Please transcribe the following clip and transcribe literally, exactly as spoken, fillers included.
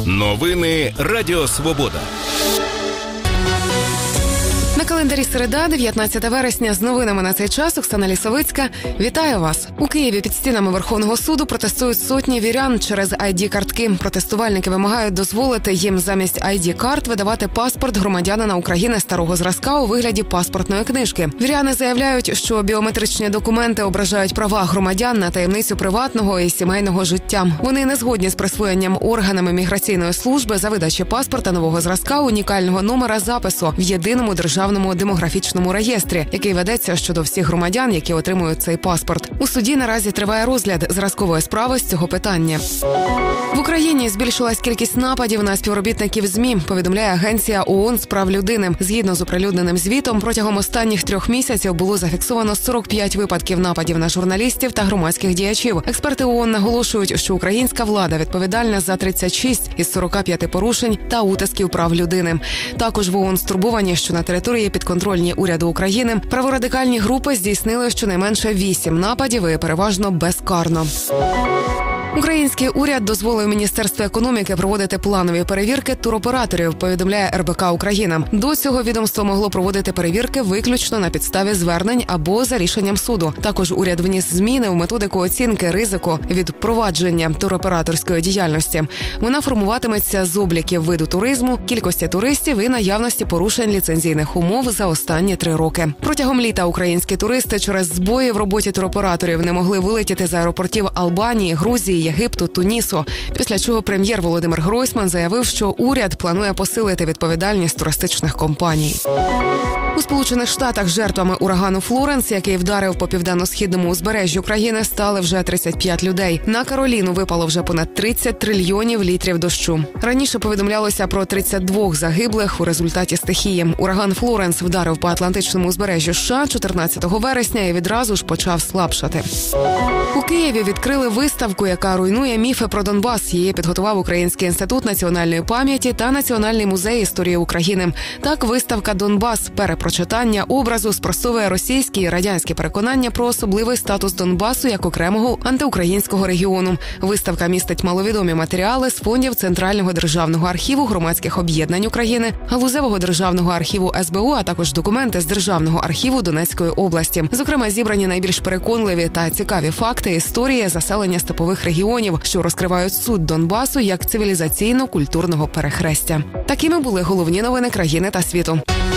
Новини Радіо Свобода. На календарі середа, дев'ятнадцяте вересня, з новинами на цей час Оксана Лісовицька. Вітаю вас! У Києві під стінами Верховного суду протестують сотні вірян через ай ді-картки. Протестувальники вимагають дозволити їм замість ай ді-карт видавати паспорт громадянина України старого зразка у вигляді паспортної книжки. Віряни заявляють, що біометричні документи ображають права громадян на таємницю приватного і сімейного життя. Вони не згодні з присвоєнням органами міграційної служби за видачі паспорта нового зразка унікального номера запису в єдиному державному демографічному реєстрі, який ведеться щодо всіх громадян, які отримують цей паспорт. У суді наразі триває розгляд зразкової справи з цього питання. В Україні збільшилась кількість нападів на співробітників ЗМІ, повідомляє Агенція ООН з прав людини. Згідно з оприлюдненим звітом, протягом останніх трьох місяців було зафіксовано сорок п'ять випадків нападів на журналістів та громадських діячів. Експерти ООН наголошують, що українська влада відповідальна за тридцять шість із сорока п'яти порушень та утисків прав людини. Також в ООН стурбовані, що на території підконтрольні уряду України праворадикальні групи здійснили щонайменше вісім нападів і переважно безкарно. Український уряд дозволив Міністерству економіки проводити планові перевірки туроператорів, повідомляє ер бе ка Україна. До цього відомство могло проводити перевірки виключно на підставі звернень або за рішенням суду. Також уряд вніс зміни в методику оцінки ризику від провадження туроператорської діяльності. Вона формуватиметься з обліків виду туризму, кількості туристів і наявності порушень ліцензійних умов за останні три роки. Протягом літа українські туристи через збої в роботі туроператорів не могли вилетіти з аеропортів Албанії, Грузії, Єгипту, Тунісу. Після чого прем'єр Володимир Гройсман заявив, що уряд планує посилити відповідальність туристичних компаній. У Сполучених Штатах жертвами урагану Флоренс, який вдарив по південно-східному узбережжю країни, стали вже тридцять п'ять людей. На Кароліну випало вже понад тридцять трильйонів літрів дощу. Раніше повідомлялося про тридцять два загиблих у результаті стихії. Ураган Флоренс вдарив по Атлантичному узбережжю США чотирнадцятого вересня і відразу ж почав слабшати. У Києві відкрили виставку, яка руйнує міфи про Донбас. Її підготував Український інститут національної пам'яті та Національний музей історії України. Так, виставка «Донбас. Перепрочитання образу» спростовує російські і радянські переконання про особливий статус Донбасу як окремого антиукраїнського регіону. Виставка містить маловідомі матеріали з фондів Центрального державного архіву громадських об'єднань України, Галузевого державного архіву ес бе у, а також документи з Державного архіву Донецької області. Зокрема, зібрані найбільш переконливі та цікаві факти історії заселення степових регіонів, що розкривають суть Донбасу як цивілізаційно-культурного перехрестя. Такими були головні новини країни та світу.